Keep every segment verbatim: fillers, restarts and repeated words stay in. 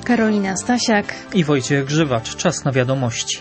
Karolina Stasiak i Wojciech Grzywacz. Czas na wiadomości.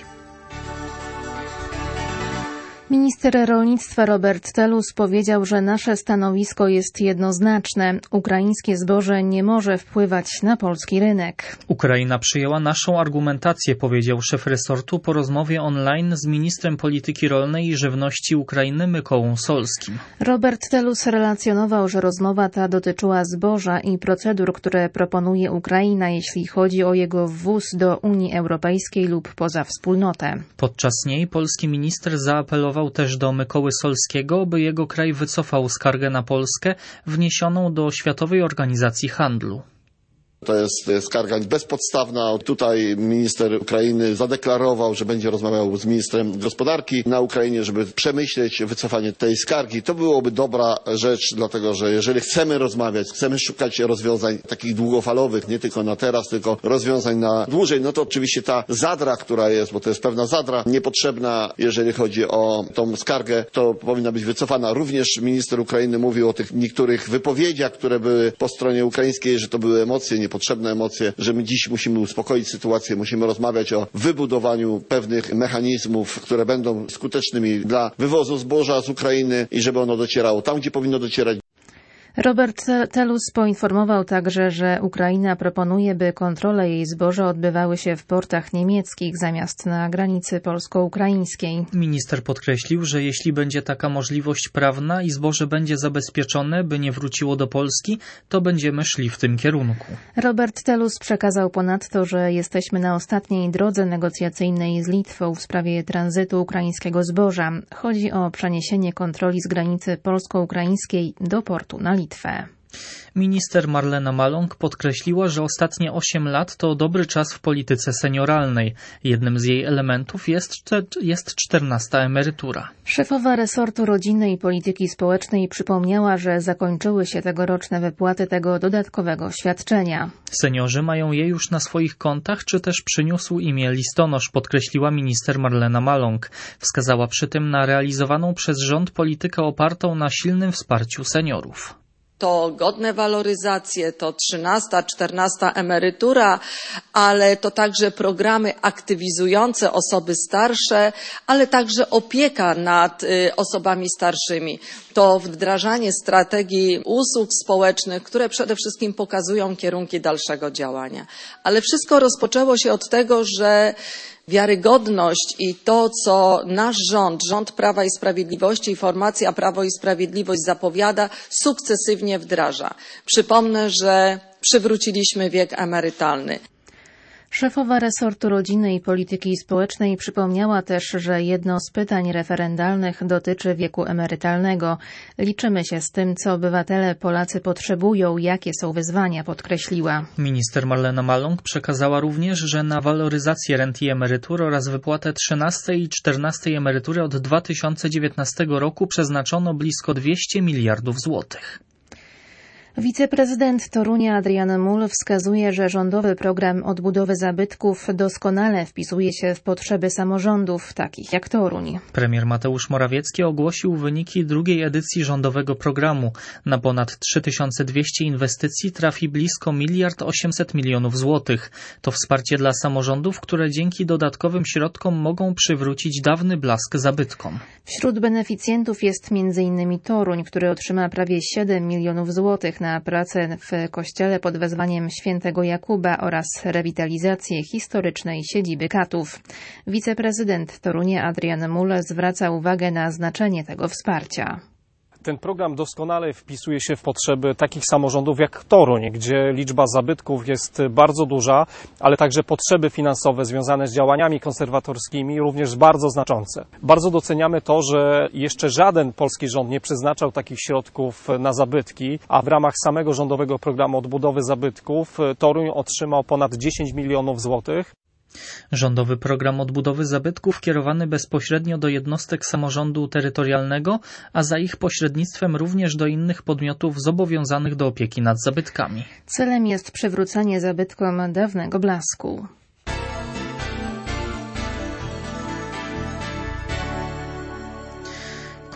Minister rolnictwa Robert Telus powiedział, że nasze stanowisko jest jednoznaczne. Ukraińskie zboże nie może wpływać na polski rynek. Ukraina przyjęła naszą argumentację, powiedział szef resortu po rozmowie online z ministrem polityki rolnej i żywności Ukrainy Mykołą Solskim. Robert Telus relacjonował, że rozmowa ta dotyczyła zboża i procedur, które proponuje Ukraina, jeśli chodzi o jego wwóz do Unii Europejskiej lub poza wspólnotę. Podczas niej polski minister zaapelował też do Mykoły Solskiego, by jego kraj wycofał skargę na Polskę wniesioną do Światowej Organizacji Handlu. To jest skarga bezpodstawna. Tutaj minister Ukrainy zadeklarował, że będzie rozmawiał z ministrem gospodarki na Ukrainie, żeby przemyśleć wycofanie tej skargi. To byłoby dobra rzecz, dlatego że jeżeli chcemy rozmawiać, chcemy szukać rozwiązań takich długofalowych, nie tylko na teraz, tylko rozwiązań na dłużej, no to oczywiście ta zadra, która jest, bo to jest pewna zadra niepotrzebna, jeżeli chodzi o tą skargę, to powinna być wycofana. Również minister Ukrainy mówił o tych niektórych wypowiedziach, które były po stronie ukraińskiej, że to były emocje, niepotrzebne emocje, że my dziś musimy uspokoić sytuację, musimy rozmawiać o wybudowaniu pewnych mechanizmów, które będą skutecznymi dla wywozu zboża z Ukrainy i żeby ono docierało tam, gdzie powinno docierać. Robert Telus poinformował także, że Ukraina proponuje, by kontrole jej zboża odbywały się w portach niemieckich zamiast na granicy polsko-ukraińskiej. Minister podkreślił, że jeśli będzie taka możliwość prawna i zboże będzie zabezpieczone, by nie wróciło do Polski, to będziemy szli w tym kierunku. Robert Telus przekazał ponadto, że jesteśmy na ostatniej drodze negocjacyjnej z Litwą w sprawie tranzytu ukraińskiego zboża. Chodzi o przeniesienie kontroli z granicy polsko-ukraińskiej do portu na Litwę. Minister Marlena Maląg podkreśliła, że ostatnie osiem lat to dobry czas w polityce senioralnej. Jednym z jej elementów jest, jest czternasta emerytura. Szefowa resortu rodziny i polityki społecznej przypomniała, że zakończyły się tegoroczne wypłaty tego dodatkowego świadczenia. Seniorzy mają je już na swoich kontach, czy też przyniósł imię listonosz, podkreśliła minister Marlena Maląg. Wskazała przy tym na realizowaną przez rząd politykę opartą na silnym wsparciu seniorów. To godne waloryzacje, to trzynasta, czternasta emerytura, ale to także programy aktywizujące osoby starsze, ale także opieka nad osobami starszymi. To wdrażanie strategii usług społecznych, które przede wszystkim pokazują kierunki dalszego działania. Ale wszystko rozpoczęło się od tego, że wiarygodność i to, co nasz rząd, rząd Prawa i Sprawiedliwości i formacja Prawo i Sprawiedliwość zapowiada, sukcesywnie wdraża. Przypomnę, że przywróciliśmy wiek emerytalny. Szefowa resortu rodziny i polityki społecznej przypomniała też, że jedno z pytań referendalnych dotyczy wieku emerytalnego. Liczymy się z tym, co obywatele Polacy potrzebują, jakie są wyzwania, podkreśliła. Minister Marlena Maląg przekazała również, że na waloryzację rent i emerytur oraz wypłatę trzynastej i czternastej emerytury od dwa tysiące dziewiętnastego roku przeznaczono blisko dwieście miliardów złotych. Wiceprezydent Torunia Adrian Mull wskazuje, że rządowy program odbudowy zabytków doskonale wpisuje się w potrzeby samorządów, takich jak Toruń. Premier Mateusz Morawiecki ogłosił wyniki drugiej edycji rządowego programu. Na ponad trzy tysiące dwieście inwestycji trafi blisko miliard osiemset milionów złotych. To wsparcie dla samorządów, które dzięki dodatkowym środkom mogą przywrócić dawny blask zabytkom. Wśród beneficjentów jest między innymi Toruń, który otrzyma prawie siedem milionów złotych na pracę w kościele pod wezwaniem świętego Jakuba oraz rewitalizację historycznej siedziby Katów. Wiceprezydent Torunia Adrian Mull zwraca uwagę na znaczenie tego wsparcia. Ten program doskonale wpisuje się w potrzeby takich samorządów jak Toruń, gdzie liczba zabytków jest bardzo duża, ale także potrzeby finansowe związane z działaniami konserwatorskimi również bardzo znaczące. Bardzo doceniamy to, że jeszcze żaden polski rząd nie przeznaczał takich środków na zabytki, a w ramach samego rządowego programu odbudowy zabytków Toruń otrzymał ponad dziesięć milionów złotych. Rządowy program odbudowy zabytków kierowany bezpośrednio do jednostek samorządu terytorialnego, a za ich pośrednictwem również do innych podmiotów zobowiązanych do opieki nad zabytkami. Celem jest przywrócenie zabytkom dawnego blasku.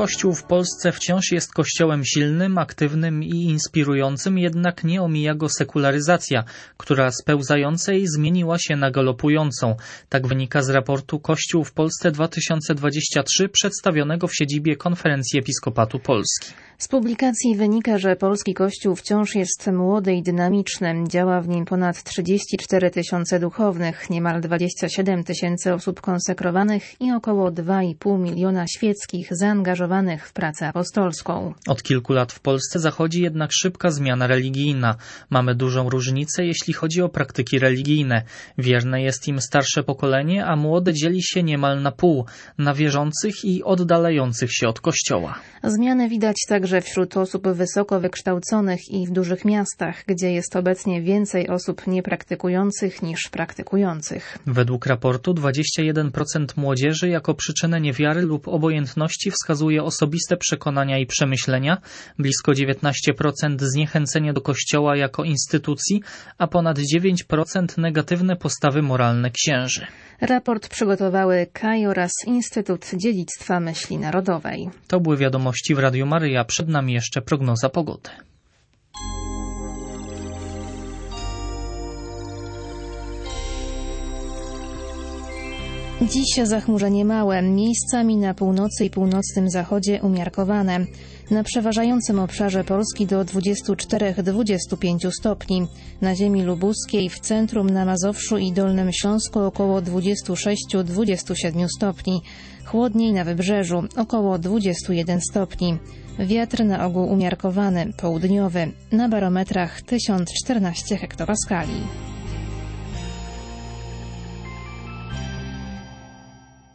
Kościół w Polsce wciąż jest kościołem silnym, aktywnym i inspirującym, jednak nie omija go sekularyzacja, która z pełzającej zmieniła się na galopującą. Tak wynika z raportu Kościół w Polsce dwa tysiące dwudziesty trzeci przedstawionego w siedzibie Konferencji Episkopatu Polski. Z publikacji wynika, że polski Kościół wciąż jest młody i dynamiczny. Działa w nim ponad trzydzieści cztery tysiące duchownych, niemal dwadzieścia siedem tysięcy osób konsekrowanych i około dwa i pół miliona świeckich zaangażowanych w pracę apostolską. Od kilku lat w Polsce zachodzi jednak szybka zmiana religijna. Mamy dużą różnicę, jeśli chodzi o praktyki religijne. Wierne jest im starsze pokolenie, a młode dzieli się niemal na pół, na wierzących i oddalających się od Kościoła. Zmiany widać także wśród osób wysoko wykształconych i w dużych miastach, gdzie jest obecnie więcej osób niepraktykujących niż praktykujących. Według raportu dwadzieścia jeden procent młodzieży jako przyczynę niewiary lub obojętności wskazuje osobiste przekonania i przemyślenia, blisko dziewiętnaście procent zniechęcenie do Kościoła jako instytucji, a ponad dziewięć procent negatywne postawy moralne księży. Raport przygotowały K A I oraz Instytut Dziedzictwa Myśli Narodowej. To były wiadomości w Radiu Maryja. Przed nami jeszcze prognoza pogody. Dziś zachmurzenie małe, miejscami na północy i północnym zachodzie umiarkowane. Na przeważającym obszarze Polski do dwudziestu czterech do dwudziestu pięciu stopni. Na ziemi lubuskiej, w centrum, na Mazowszu i Dolnym Śląsku około dwudziestu sześciu do dwudziestu siedmiu stopni. Chłodniej na wybrzeżu około dwudziestu jeden stopni. Wiatr na ogół umiarkowany, południowy, na barometrach tysiąc czternaście hektopaskali.